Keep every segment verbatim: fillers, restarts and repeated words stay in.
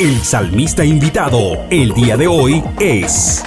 El salmista invitado el día de hoy es...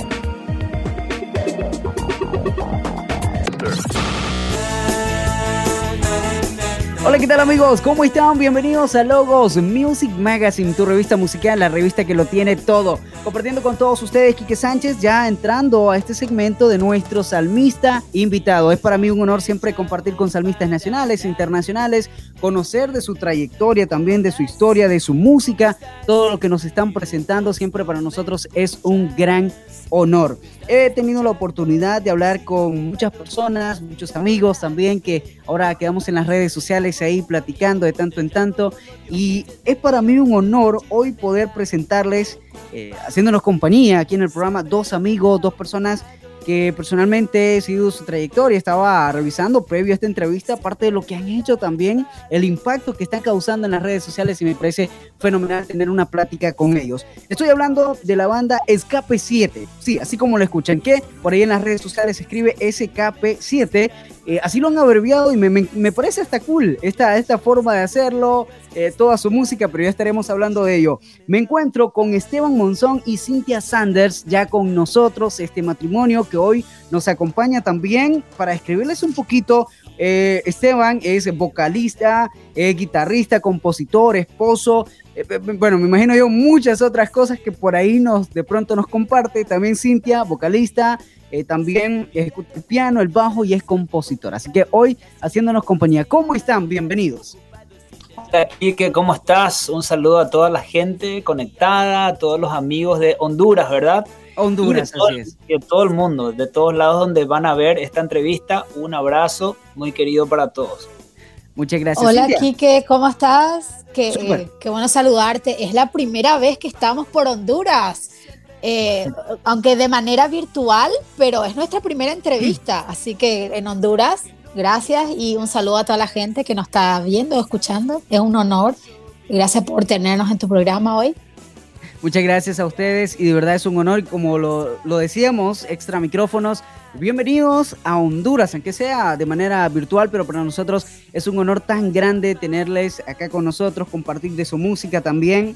Hola, ¿qué tal amigos? ¿Cómo están? Bienvenidos a Logos Music Magazine, tu revista musical, la revista que lo tiene todo. Compartiendo con todos ustedes, Quique Sánchez, ya entrando a este segmento de nuestro salmista invitado. Es para mí un honor siempre compartir con salmistas nacionales e internacionales, conocer de su trayectoria, también de su historia, de su música, todo lo que nos están presentando siempre para nosotros es un gran honor. He tenido la oportunidad de hablar con muchas personas, muchos amigos también, que ahora quedamos en las redes sociales ahí platicando de tanto en tanto, y es para mí un honor hoy poder presentarles, eh, haciéndonos compañía aquí en el programa, dos amigos, dos personas que personalmente he seguido su trayectoria. Estaba revisando previo a esta entrevista parte de lo que han hecho también, el impacto que están causando en las redes sociales, y me parece fenomenal tener una plática con ellos. Estoy hablando de la banda Escape siete, sí, así como lo escuchan, que por ahí en las redes sociales se escribe S K P siete, eh, así lo han abreviado y me, me, me parece hasta cool esta, esta forma de hacerlo, eh, toda su música, pero ya estaremos hablando de ello. Me encuentro con Esteban Monzón y Cynthia Sanders, ya con nosotros, este matrimonio que hoy nos acompaña también para escribirles un poquito. eh, Esteban es vocalista, eh, guitarrista, compositor, esposo, eh, bueno, me imagino yo muchas otras cosas que por ahí nos de pronto nos comparte. También Cynthia, vocalista, eh, también ejecuta el piano, el bajo y es compositora. Así que hoy haciéndonos compañía. ¿Cómo están? Bienvenidos. Hola, Quique, ¿cómo estás? Un saludo a toda la gente conectada, a todos los amigos de Honduras, ¿verdad? Honduras, todo, así es. De todo el mundo, de todos lados donde van a ver esta entrevista. Un abrazo muy querido para todos. Muchas gracias. Hola, Cynthia. Quique, ¿cómo estás? Qué, eh, qué bueno saludarte. Es la primera vez que estamos por Honduras, eh, aunque de manera virtual, pero es nuestra primera entrevista. Así que en Honduras, gracias y un saludo a toda la gente que nos está viendo, escuchando. Es un honor y gracias por tenernos en tu programa hoy. Muchas gracias a ustedes y de verdad es un honor, y como lo, lo decíamos, extra micrófonos, bienvenidos a Honduras, aunque sea de manera virtual, pero para nosotros es un honor tan grande tenerles acá con nosotros, compartir de su música también.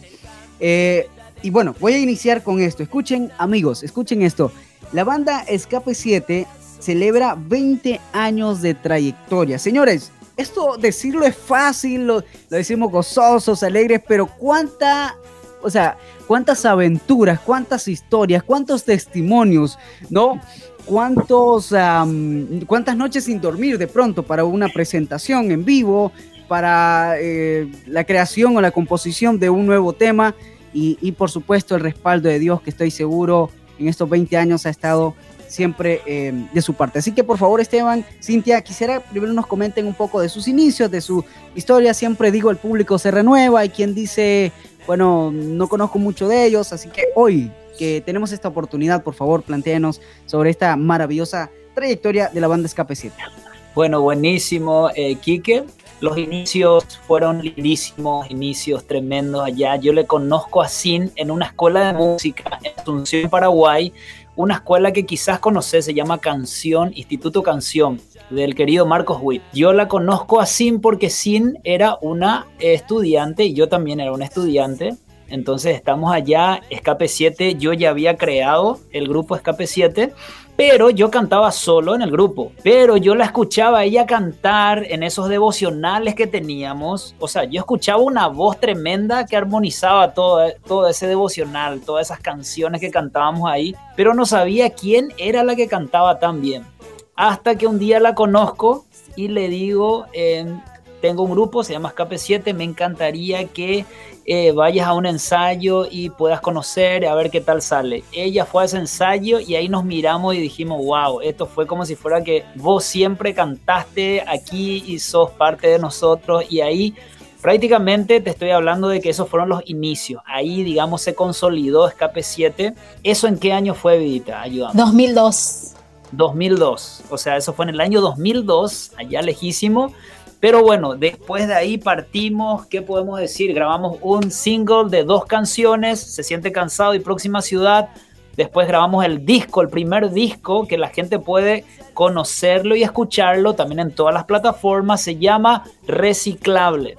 Eh, y bueno, voy a iniciar con esto. Escuchen, amigos, escuchen esto. La banda Escape siete celebra veinte años de trayectoria. Señores, esto decirlo es fácil, lo, lo decimos gozosos, alegres, pero cuánta... O sea, cuántas aventuras, cuántas historias, cuántos testimonios, ¿no? Cuántos, um, cuántas noches sin dormir de pronto para una presentación en vivo, para eh, la creación o la composición de un nuevo tema y, y por supuesto el respaldo de Dios, que estoy seguro en estos veinte años ha estado siempre eh, de su parte. Así que por favor, Esteban, Cynthia, quisiera primero nos comenten un poco de sus inicios, de su historia. Siempre digo, el público se renueva, hay quien dice... Bueno, no conozco mucho de ellos, así que hoy que tenemos esta oportunidad, por favor, plantéenos sobre esta maravillosa trayectoria de la banda Escape siete. Bueno, buenísimo, eh, Quique. Los inicios fueron lindísimos, inicios tremendos allá. Yo le conozco a Sin en una escuela de música en Asunción, Paraguay, una escuela que quizás conoces, se llama Canción, Instituto Canción, del querido Marcos Witt. Yo la conozco a Sin porque Sin era una estudiante y yo también era un estudiante. Entonces estamos allá, Escape siete, yo ya había creado el grupo Escape siete, pero yo cantaba solo en el grupo. Pero yo la escuchaba a ella cantar en esos devocionales que teníamos. O sea, yo escuchaba una voz tremenda que armonizaba todo, todo ese devocional, todas esas canciones que cantábamos ahí, pero no sabía quién era la que cantaba tan bien. Hasta que un día la conozco y le digo, eh, tengo un grupo, se llama Escape siete, me encantaría que eh, vayas a un ensayo y puedas conocer, a ver qué tal sale. Ella fue a ese ensayo y ahí nos miramos y dijimos, wow, esto fue como si fuera que vos siempre cantaste aquí y sos parte de nosotros. Y ahí prácticamente te estoy hablando de que esos fueron los inicios. Ahí, digamos, se consolidó Escape siete. ¿Eso en qué año fue, Vidita? Ayúdame. dos mil dos. dos mil dos, o sea, eso fue en el año dos mil dos, allá lejísimo, pero bueno, después de ahí partimos, ¿qué podemos decir? Grabamos un single de dos canciones, Se siente cansado y Próxima ciudad, después grabamos el disco, el primer disco, que la gente puede conocerlo y escucharlo también en todas las plataformas, se llama Reciclable.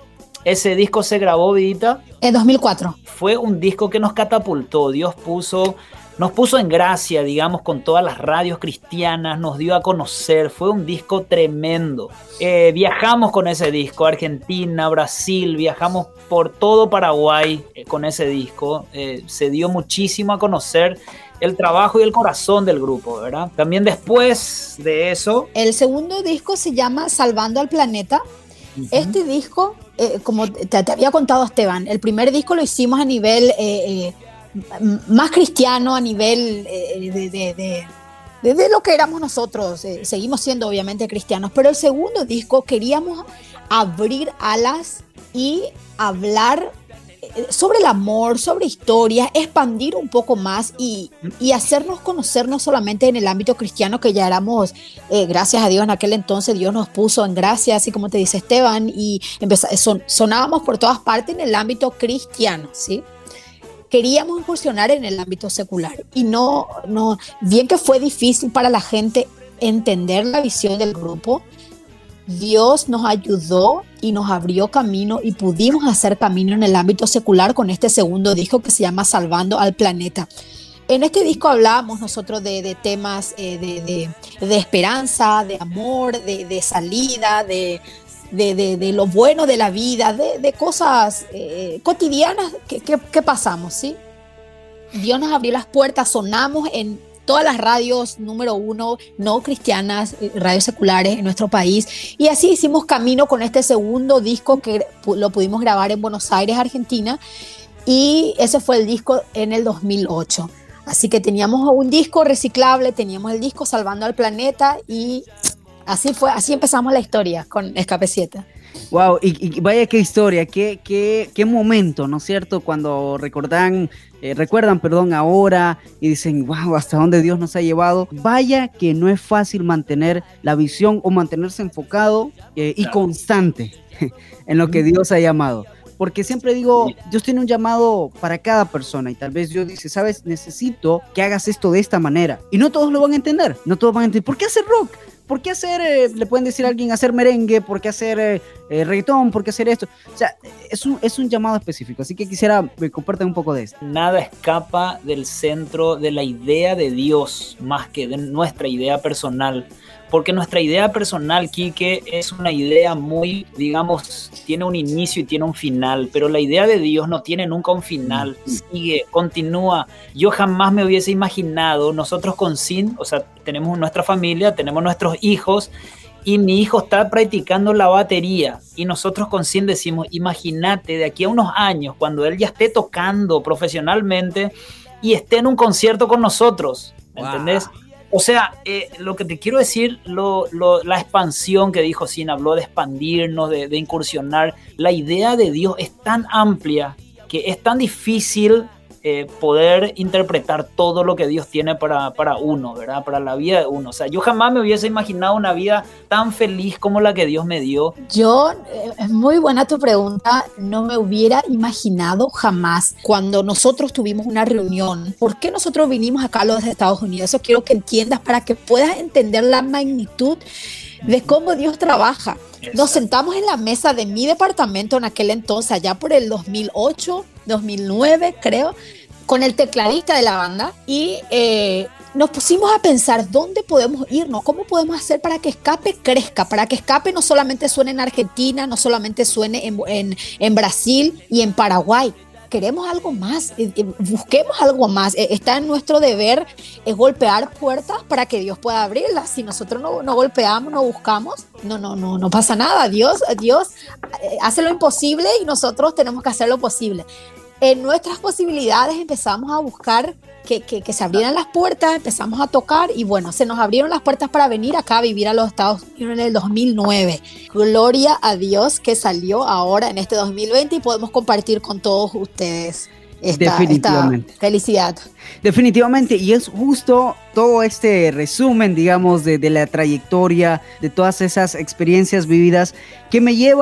Ese disco se grabó, Vidita. En dos mil cuatro. Fue un disco que nos catapultó. Dios puso, nos puso en gracia, digamos, con todas las radios cristianas, nos dio a conocer. Fue un disco tremendo. Eh, viajamos con ese disco, Argentina, Brasil, viajamos por todo Paraguay eh, con ese disco. Eh, se dio muchísimo a conocer el trabajo y el corazón del grupo, ¿verdad? También después de eso... El segundo disco se llama Salvando al Planeta. Uh-huh. Este disco, eh, como te, te había contado Esteban, el primer disco lo hicimos a nivel eh, eh, más cristiano, a nivel eh, de, de, de, de, de lo que éramos nosotros. Eh, seguimos siendo obviamente cristianos, pero el segundo disco queríamos abrir alas y hablar sobre el amor, sobre historias, expandir un poco más y, y hacernos conocer no solamente en el ámbito cristiano, que ya éramos, eh, gracias a Dios en aquel entonces, Dios nos puso en gracia, así como te dice Esteban, y empezá, son, sonábamos por todas partes en el ámbito cristiano, ¿sí? Queríamos incursionar en el ámbito secular y no, no, bien que fue difícil para la gente entender la visión del grupo, Dios nos ayudó y nos abrió camino y pudimos hacer camino en el ámbito secular con este segundo disco que se llama Salvando al Planeta. En este disco hablábamos nosotros de, de temas eh, de, de, de esperanza, de amor, de, de salida, de, de, de, de lo bueno de la vida, de, de cosas eh, cotidianas que, que, que pasamos, ¿sí? Dios nos abrió las puertas, sonamos en todas las radios número uno no cristianas, radios seculares en nuestro país, y así hicimos camino con este segundo disco que lo pudimos grabar en Buenos Aires, Argentina, y ese fue el disco en el dos mil ocho. Así que teníamos un disco reciclable, teníamos el disco Salvando al Planeta y así fue, así empezamos la historia con Escape siete. Wow, y, y vaya qué historia, qué, qué, qué momento, ¿no es cierto? Cuando recordan, eh, recuerdan, perdón, ahora y dicen, wow, hasta dónde Dios nos ha llevado. Vaya que no es fácil mantener la visión o mantenerse enfocado eh, y constante en lo que Dios ha llamado. Porque siempre digo, Dios tiene un llamado para cada persona y tal vez Dios dice, sabes, necesito que hagas esto de esta manera. Y no todos lo van a entender, no todos van a entender. ¿Por qué hacer rock? ¿Por qué hacer, eh, le pueden decir a alguien, hacer merengue? ¿Por qué hacer eh, eh, reggaetón? ¿Por qué hacer esto? O sea, es un, es un llamado específico, así que quisiera que compartan un poco de esto. Nada escapa del centro de la idea de Dios más que de nuestra idea personal. Porque nuestra idea personal, Quique, es una idea muy, digamos, tiene un inicio y tiene un final, pero la idea de Dios no tiene nunca un final, sigue, continúa. Yo jamás me hubiese imaginado, nosotros con Sin, o sea, tenemos nuestra familia, tenemos nuestros hijos, y mi hijo está practicando la batería, y nosotros con Sin decimos, imagínate, de aquí a unos años, cuando él ya esté tocando profesionalmente, y esté en un concierto con nosotros, ¿entendés? Wow. O sea, eh, lo que te quiero decir, lo, lo, la expansión que dijo Sin, habló de expandirnos, de, de incursionar. La idea de Dios es tan amplia que es tan difícil eh, poder interpretar todo lo que Dios tiene para, para uno, ¿verdad? Para la vida de uno. O sea, yo jamás me hubiese imaginado una vida tan feliz como la que Dios me dio. Yo, eh, es muy buena tu pregunta, no me hubiera imaginado jamás cuando nosotros tuvimos una reunión. ¿Por qué nosotros vinimos acá a los Estados Unidos? Eso quiero que entiendas para que puedas entender la magnitud de cómo Dios trabaja. Exacto. Nos sentamos en la mesa de mi departamento en aquel entonces, allá por el dos mil ocho, dos mil nueve creo, con el tecladista de la banda y eh, nos pusimos a pensar dónde podemos irnos, cómo podemos hacer para que Escape crezca, para que Escape no solamente suene en Argentina, no solamente suene en, en, en Brasil y en Paraguay. Queremos algo más, eh, eh, busquemos algo más. Eh, está en nuestro deber eh, golpear puertas para que Dios pueda abrirlas. Si nosotros no, no golpeamos, no buscamos, no, no, no, no pasa nada. Dios, Dios eh, hace lo imposible y nosotros tenemos que hacer lo posible. En nuestras posibilidades empezamos a buscar que, que, que se abrieran las puertas, empezamos a tocar y bueno, se nos abrieron las puertas para venir acá a vivir a los Estados Unidos en el dos mil nueve. Gloria a Dios que salió ahora en este dos mil veinte y podemos compartir con todos ustedes esta, Definitivamente. esta felicidad. Definitivamente, y es justo todo este resumen, digamos, de, de la trayectoria, de todas esas experiencias vividas que me lleva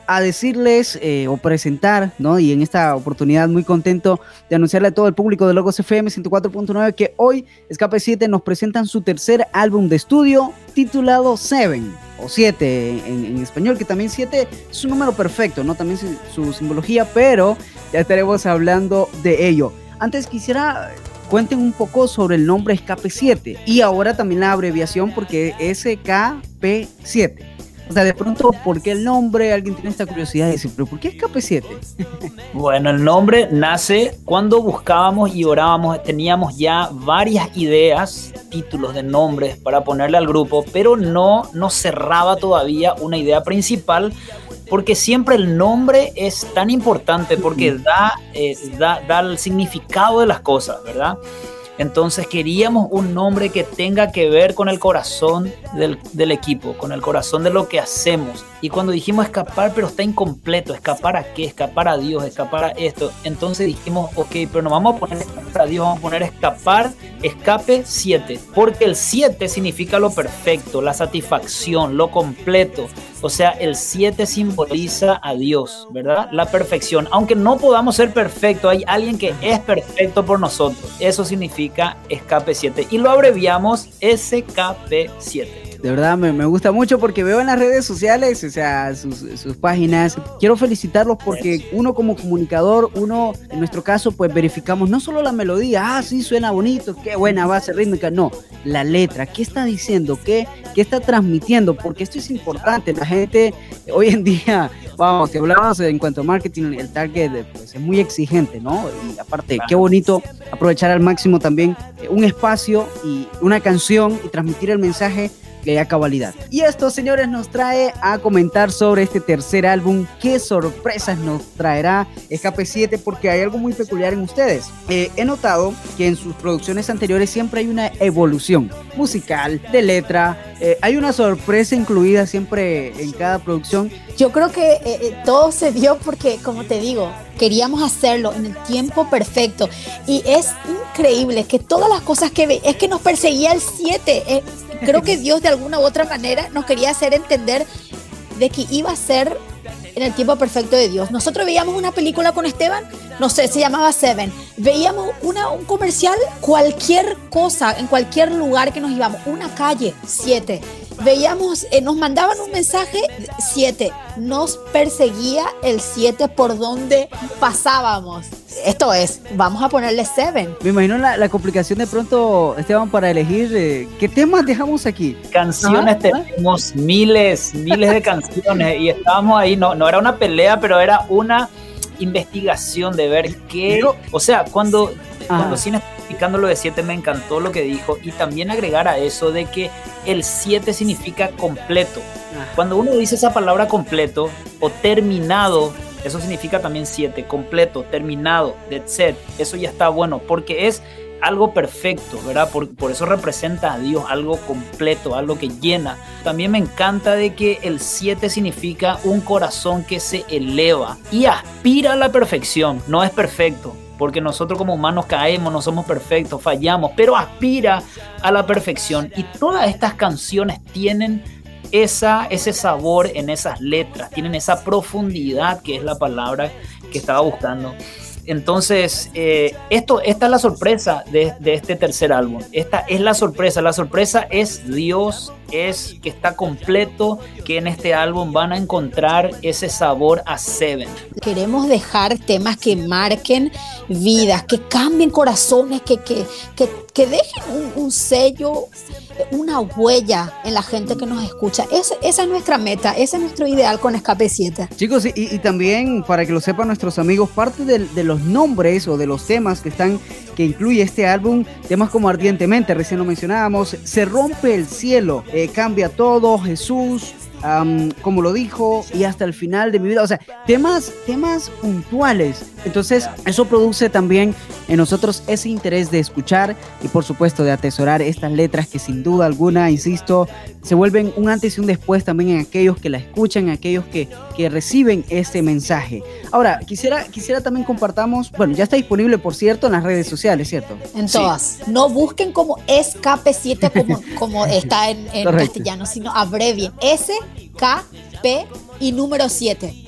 a decirles eh, o presentar, ¿no? Y en esta oportunidad muy contento de anunciarle a todo el público de Logos F M ciento cuatro punto nueve que hoy Escape siete nos presentan su tercer álbum de estudio titulado Seven, o siete en, en español, que también siete es un número perfecto, ¿no? También su, su simbología, pero ya estaremos hablando de ello. Antes quisiera... cuenten un poco sobre el nombre Escape siete y ahora también la abreviación porque es S K P siete. O sea, de pronto, ¿por qué el nombre? Alguien tiene esta curiosidad de decir, ¿pero por qué Escape siete? Bueno, el nombre nace cuando buscábamos y orábamos, teníamos ya varias ideas, títulos de nombres para ponerle al grupo, pero no nos cerraba todavía una idea principal, porque siempre el nombre es tan importante, porque da, eh, da, da el significado de las cosas, ¿verdad? Entonces queríamos un nombre que tenga que ver con el corazón del, del equipo, con el corazón de lo que hacemos. Y cuando dijimos escapar, pero está incompleto, ¿escapar a qué? Escapar a Dios, escapar a esto. Entonces dijimos, ok, pero no vamos a poner escapar a Dios, vamos a poner escapar, escape siete. Porque el siete significa lo perfecto, la satisfacción, lo completo. O sea, el siete simboliza a Dios, ¿verdad? La perfección. Aunque no podamos ser perfectos, hay alguien que es perfecto por nosotros. Eso significa escape siete. Y lo abreviamos S K P siete. De verdad me, me gusta mucho porque veo en las redes sociales, o sea, sus, sus páginas. Quiero felicitarlos porque uno como comunicador, uno en nuestro caso pues verificamos no solo la melodía, ah sí suena bonito, qué buena base rítmica, no, la letra, qué está diciendo, qué, qué está transmitiendo, porque esto es importante. La gente hoy en día, vamos, si hablamos en cuanto a marketing, el target pues, es muy exigente, ¿no? Y aparte, qué bonito aprovechar al máximo también un espacio y una canción y transmitir el mensaje que haya cabalidad. Y esto, señores, nos trae a comentar sobre este tercer álbum. ¿Qué sorpresas nos traerá Escape siete? Porque hay algo muy peculiar en ustedes. Eh, he notado que en sus producciones anteriores siempre hay una evolución musical, de letra. Eh, hay una sorpresa incluida siempre en cada producción. Yo creo que eh, eh, todo se dio porque, como te digo, queríamos hacerlo en el tiempo perfecto. Y es increíble que todas las cosas que ve, es que nos perseguía el siete. Eh, creo que Dios de alguna u otra manera nos quería hacer entender de que iba a ser en el tiempo perfecto de Dios. Nosotros veíamos una película con Esteban, no sé, se llamaba Seven. Veíamos una, un comercial, cualquier cosa, en cualquier lugar que nos íbamos, una calle, siete. Veíamos, eh, nos mandaban un mensaje, siete. Nos perseguía el siete por donde pasábamos. Esto es, vamos a ponerle Seven. Me imagino la, la complicación de pronto, Esteban, para elegir eh, qué temas dejamos aquí. Canciones, ajá, tenemos miles, miles de canciones y estábamos ahí, no, no era una pelea, pero era una investigación de ver qué, o sea, cuando, cuando Cine está explicando lo de siete me encantó lo que dijo y también agregar a eso de que el siete significa completo. Cuando uno dice esa palabra completo o terminado, eso significa también siete, completo, terminado, that's it, eso ya está bueno, porque es algo perfecto, ¿verdad? Por, por eso representa a Dios, algo completo, algo que llena. También me encanta de que el siete significa un corazón que se eleva y aspira a la perfección, no es perfecto, porque nosotros como humanos caemos, no somos perfectos, fallamos, pero aspira a la perfección. Y todas estas canciones tienen esa, ese sabor en esas letras, tienen esa profundidad que es la palabra que estaba buscando. Entonces, eh, esto, esta es la sorpresa de, de este tercer álbum. Esta es la sorpresa. La sorpresa es Dios, es que está completo, que en este álbum van a encontrar ese sabor a Seven. Queremos dejar temas que marquen vidas, que cambien corazones, que, que, que, que dejen un, un sello, una huella en la gente que nos escucha. Esa, esa es nuestra meta, ese es nuestro ideal con Escape siete. Chicos, y, y también para que lo sepan nuestros amigos, parte de, de los nombres o de los temas que están, que incluye este álbum, temas como Ardientemente, recién lo mencionábamos, Se rompe el cielo, eh, Cambia todo, Jesús, um, como lo dijo, y hasta el final de mi vida, o sea, temas, temas puntuales. Entonces eso produce también en nosotros ese interés de escuchar y por supuesto de atesorar estas letras que sin duda alguna, insisto, se vuelven un antes y un después también en aquellos que la escuchan, en aquellos que, que reciben este mensaje. Ahora, quisiera, quisiera también compartamos, bueno, ya está disponible por cierto en las redes sociales, ¿cierto? En todas. Sí. No busquen como Escape siete como, como está en, en castellano, sino abrevien S K P y número siete.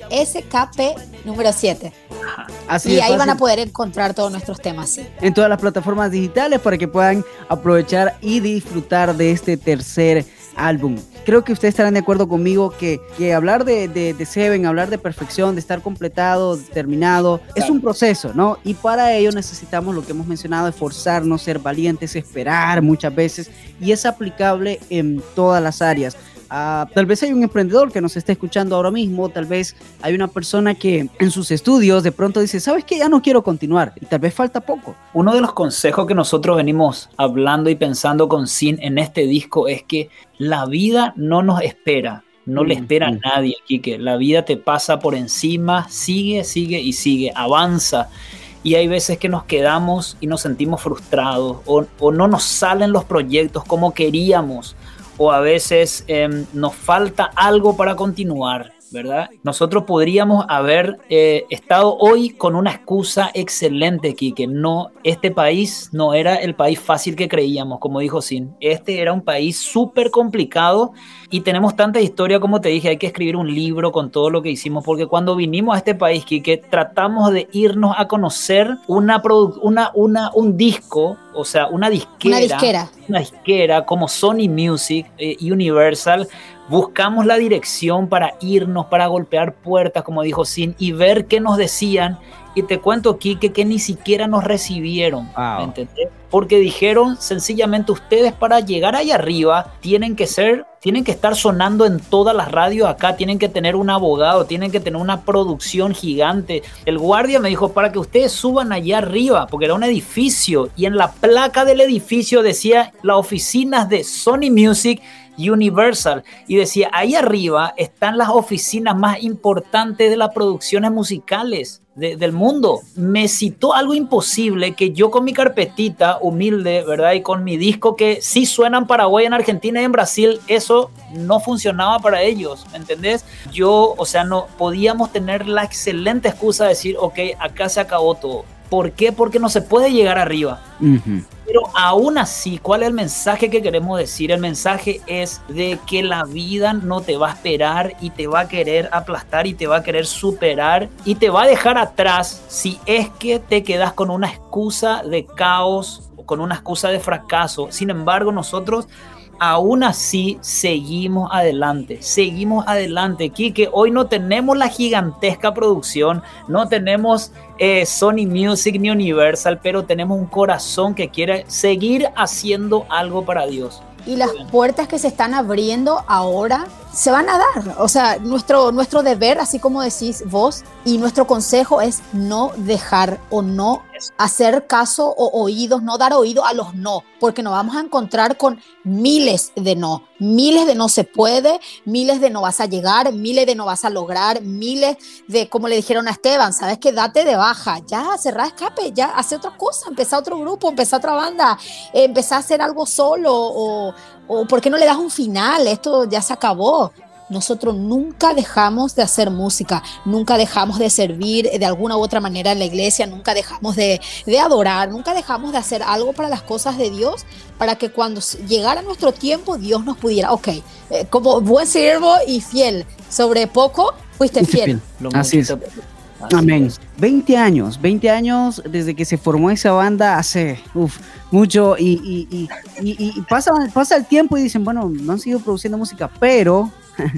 S K P número siete. Así y ahí fácil. van a poder encontrar todos nuestros temas, sí. En todas las plataformas digitales para que puedan aprovechar y disfrutar de este tercer álbum. Creo que ustedes estarán de acuerdo conmigo que, que hablar de, de, de Seven, hablar de perfección, de estar completado, terminado, claro, es un proceso, ¿no? Y para ello necesitamos lo que hemos mencionado, esforzarnos, ser valientes, esperar muchas veces, y es aplicable en todas las áreas. Uh, tal vez hay un emprendedor que nos está escuchando ahora mismo, tal vez hay una persona que en sus estudios de pronto dice, ¿sabes qué? Ya no quiero continuar, y tal vez falta poco. Uno de los consejos que nosotros venimos hablando y pensando con Sin en este disco es que la vida no nos espera, no mm, le espera mm. a nadie, Quique. La vida te pasa por encima, sigue, sigue y sigue, avanza. Y hay veces que nos quedamos y nos sentimos frustrados o, o no nos salen los proyectos como queríamos, o a veces eh, nos falta algo para continuar, ¿verdad? Nosotros podríamos haber eh, estado hoy con una excusa excelente, Quique. No, este país no era el país fácil que creíamos, como dijo Sin. Este era un país súper complicado y tenemos tanta historia, como te dije, hay que escribir un libro con todo lo que hicimos, porque cuando vinimos a este país, Quique, tratamos de irnos a conocer una, produ- una, una, un disco, o sea, una disquera, una disquera, una disquera como Sony Music, eh, Universal. Buscamos la dirección para irnos, para golpear puertas, como dijo Sin, y ver qué nos decían. Y te cuento, Quique, que ni siquiera nos recibieron, wow. ¿entendés? Porque dijeron sencillamente, ustedes para llegar ahí arriba tienen que ser, tienen que estar sonando en todas las radios acá, tienen que tener un abogado, tienen que tener una producción gigante. El guardia me dijo, para que ustedes suban allá arriba, porque era un edificio, y en la placa del edificio decía las oficinas de Sony Music Universal, y decía, ahí arriba están las oficinas más importantes de las producciones musicales de, del mundo. Me citó algo imposible que yo con mi carpetita humilde, ¿verdad? Y con mi disco que sí suena en Paraguay, en Argentina y en Brasil, eso no funcionaba para ellos, ¿me entendés? Yo, o sea, no podíamos tener la excelente excusa de decir, ok, acá se acabó todo. ¿Por qué? Porque no se puede llegar arriba. Uh-huh. Pero aún así, ¿cuál es el mensaje que queremos decir? El mensaje es de que la vida no te va a esperar y te va a querer aplastar y te va a querer superar y te va a dejar atrás si es que te quedas con una excusa de caos o con una excusa de fracaso. Sin embargo, nosotros aún así seguimos adelante, seguimos adelante, Quique. Hoy no tenemos la gigantesca producción, no tenemos eh, Sony Music ni Universal, pero tenemos un corazón que quiere seguir haciendo algo para Dios. Y las puertas que se están abriendo ahora se van a dar. O sea, nuestro, nuestro deber, así como decís vos, y nuestro consejo es no dejar o no hacer caso o oídos, no dar oído a los no, porque nos vamos a encontrar con miles de no, miles de no se puede, miles de no vas a llegar, miles de no vas a lograr, miles de, como le dijeron a Esteban, sabes que date de baja, ya cerrá escape, ya hace otra cosa, empezá otro grupo, empezá otra banda, eh, empezá a hacer algo solo, o, o ¿por qué no le das un final? Esto ya se acabó. Nosotros nunca dejamos de hacer música, nunca dejamos de servir de alguna u otra manera en la iglesia, nunca dejamos de, de adorar, nunca dejamos de hacer algo para las cosas de Dios, para que cuando llegara nuestro tiempo, Dios nos pudiera, ok, eh, como buen siervo y fiel, sobre poco fuiste fiel. Así es. Amén. veinte años, veinte años desde que se formó esa banda, hace uf, mucho, y, y, y, y, y pasa, pasa el tiempo y dicen, bueno, no han seguido produciendo música, pero...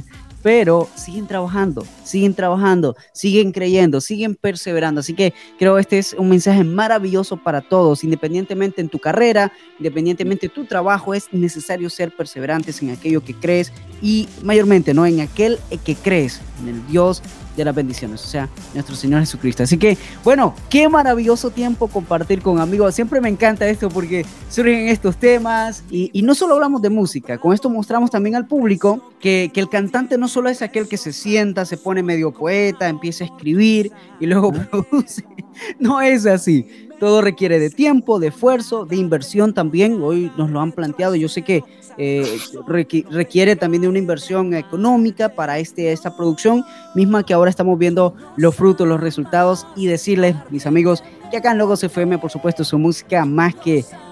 pero siguen trabajando, siguen trabajando, siguen creyendo, siguen perseverando. Así que creo que este es un mensaje maravilloso para todos, independientemente en tu carrera, independientemente de tu trabajo, es necesario ser perseverantes en aquello que crees y mayormente, ¿no? En aquel que crees, en el Dios de las bendiciones, o sea, nuestro Señor Jesucristo. Así que, bueno, qué maravilloso tiempo compartir con amigos. Siempre me encanta esto porque surgen estos temas y, y no solo hablamos de música, con esto mostramos también al público que, que el cantante no solo es aquel que se sienta, se pone medio poeta, empieza a escribir y luego produce. No es así. Todo requiere de tiempo, de esfuerzo, de inversión también. Hoy nos lo han planteado. Yo sé que eh, requiere también de una inversión económica para este, esta producción, misma que ahora estamos viendo los frutos, los resultados, y decirles, mis amigos, que acá en Logos F M, por supuesto, su música más que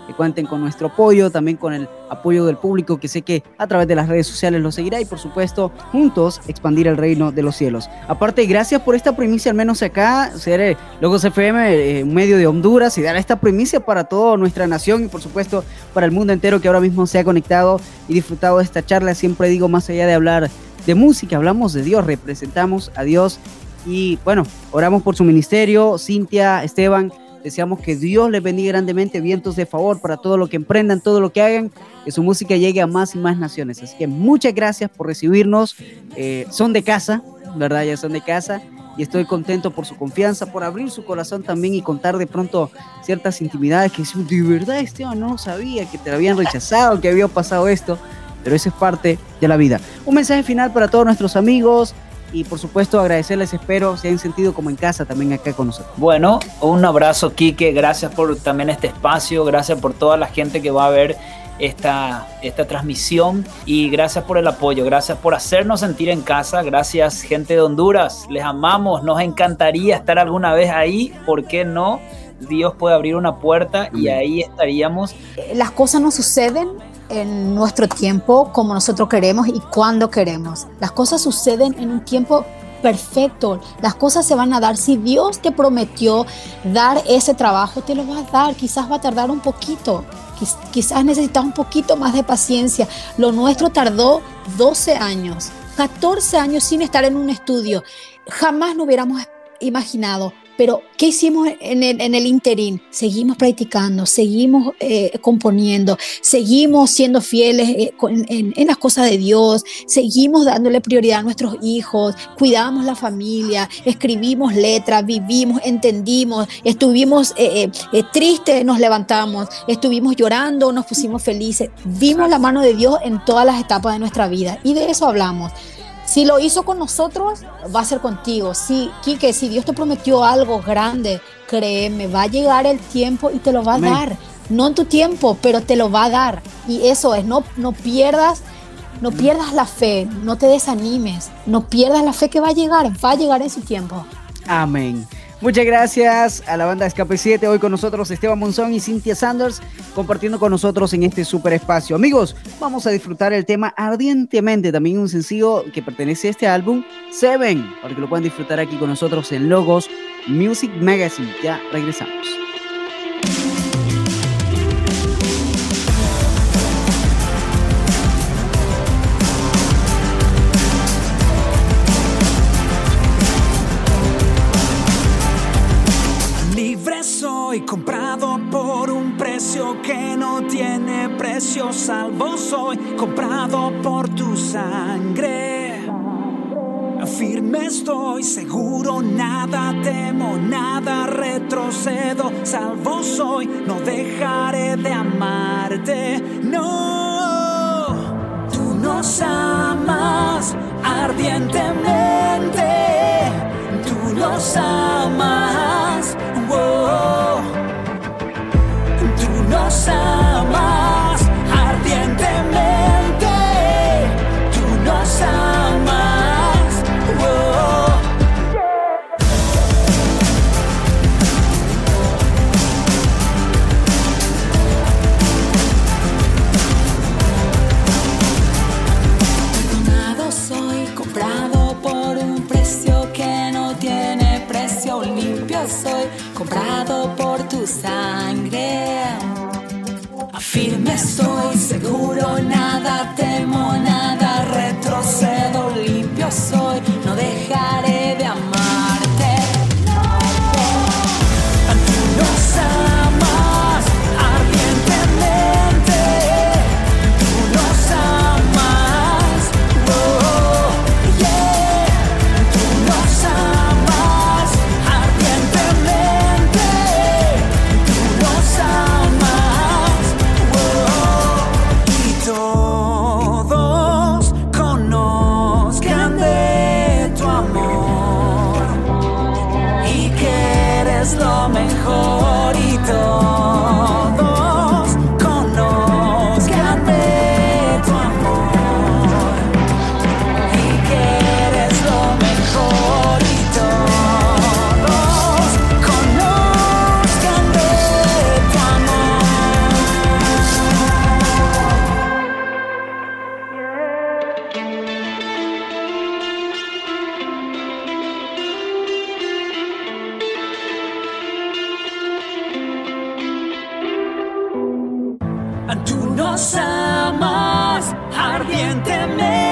que cuenten con nuestro apoyo, también con el apoyo del público que sé que a través de las redes sociales lo seguirá y por supuesto juntos expandir el reino de los cielos. Aparte, gracias por esta primicia, al menos acá, ser eh, Logos F M, eh, un medio de Honduras, y dar esta primicia para toda nuestra nación y por supuesto para el mundo entero que ahora mismo se ha conectado y disfrutado de esta charla. Siempre digo, más allá de hablar de música, hablamos de Dios, representamos a Dios y bueno, oramos por su ministerio. Cintia, Esteban, deseamos que Dios les bendiga grandemente, vientos de favor para todo lo que emprendan, todo lo que hagan, que su música llegue a más y más naciones. Así que muchas gracias por recibirnos, eh, son de casa, ¿verdad? Ya son de casa y estoy contento por su confianza, por abrir su corazón también y contar de pronto ciertas intimidades que de verdad, Esteban, no sabía que te habían rechazado, que había pasado esto, pero eso es parte de la vida. Un mensaje final para todos nuestros amigos y por supuesto agradecerles, espero se hayan sentido como en casa también acá con nosotros. Bueno, un abrazo, Quique, gracias por también este espacio, gracias por toda la gente que va a ver esta, esta transmisión y gracias por el apoyo, gracias por hacernos sentir en casa, gracias gente de Honduras, les amamos, nos encantaría estar alguna vez ahí, ¿por qué no? Dios puede abrir una puerta y ahí estaríamos. Las cosas no suceden en nuestro tiempo como nosotros queremos y cuando queremos. Las cosas suceden en un tiempo perfecto. Las cosas se van a dar. Si Dios te prometió dar ese trabajo, te lo va a dar. Quizás va a tardar un poquito. Quiz- quizás necesitas un poquito más de paciencia. Lo nuestro tardó doce años, catorce años sin estar en un estudio. Jamás nos hubiéramos imaginado. Pero, ¿qué hicimos en el, en el interín? Seguimos practicando, seguimos eh, componiendo, seguimos siendo fieles eh, en, en, en las cosas de Dios, seguimos dándole prioridad a nuestros hijos, cuidamos la familia, escribimos letras, vivimos, entendimos, estuvimos eh, eh, tristes, nos levantamos, estuvimos llorando, nos pusimos felices. Vimos la mano de Dios en todas las etapas de nuestra vida y de eso hablamos. Si lo hizo con nosotros, va a ser contigo. Sí, Quique, si Dios te prometió algo grande, créeme, va a llegar el tiempo y te lo va a Amén. dar. No en tu tiempo, pero te lo va a dar. Y eso es, no, no pierdas, no pierdas la fe, no te desanimes, no pierdas la fe que va a llegar, va a llegar en su tiempo. Amén. Muchas gracias a la banda Escape siete, hoy con nosotros Esteban Monzón y Cintia Sanders, compartiendo con nosotros en este super espacio. Amigos, vamos a disfrutar el tema Ardientemente, también un sencillo que pertenece a este álbum, Seven, para que lo puedan disfrutar aquí con nosotros en Logos Music Magazine. Ya regresamos. Soy comprado por un precio que no tiene precio, salvo soy comprado por tu sangre. Firme estoy, seguro, nada temo, nada retrocedo, salvo soy, no dejaré de amarte, no. Tú nos amas ardientemente, tú nos amas. Oh, tú nos amas ardientemente, tú nos amas. Oh. Perdonado soy, comprado por un precio que no tiene precio, limpio soy, comprado por tu sangre. Firme estoy, seguro, nada temo, nada retrocedo, limpio soy, no dejaré de amarte. Tú nos amas ardientemente, tú nos amas, oh, yeah. Tú nos amas ardientemente, tú nos amas, oh. Tú nos amas ardientemente.